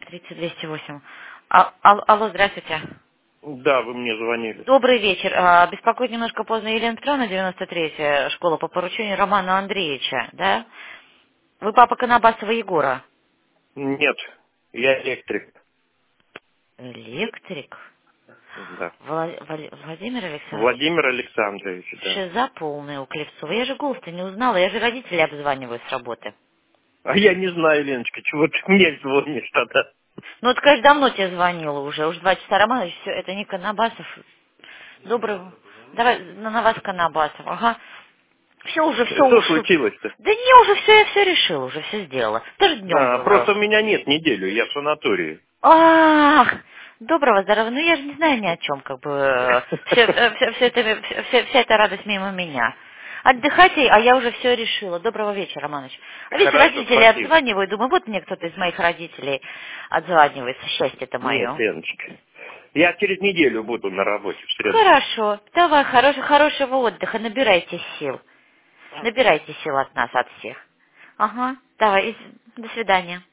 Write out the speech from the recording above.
30-208. Алло, здравствуйте. Да, вы мне звонили. Добрый вечер. Беспокоит немножко поздно Елена Петровна, 93-я школа по поручению Романа Андреевича, да? Вы папа Конобасова Егора. Нет, я электрик. Электрик? Да. Владимир Александрович? Владимир Александрович, да. Шиза полная у Клевцова. Я же голос-то не узнала, я же родителей обзваниваю с работы. А я не знаю, Леночка, чего ты мне звонишь тогда? Ну, это, конечно, давно тебе звонила уже 2 часа, Романович, все, это не Конобасов. Доброго. Давай на вас Конобасов, ага. Все уже, все Что ушло. случилось-то? Да не, уже все, я все решила, уже все сделала. Тоже днем Просто было. меня нет неделю, я в санатории. Ах, доброго здоровья. Ну я же не знаю ни о чем, как бы вся эта радость мимо меня. Отдыхайте, а я уже все решила. Доброго вечера, Романович. А видите, Хорошо, родители спасибо. отзванивают, думаю, вот мне кто-то из моих родителей отзванивается. Счастье-то Нет, мое. Леночка. Я через неделю буду на работе, в среду. Хорошо. Давай, хорошего отдыха. Набирайте сил. Набирайте сил от нас, от всех. Ага. Давай, до свидания.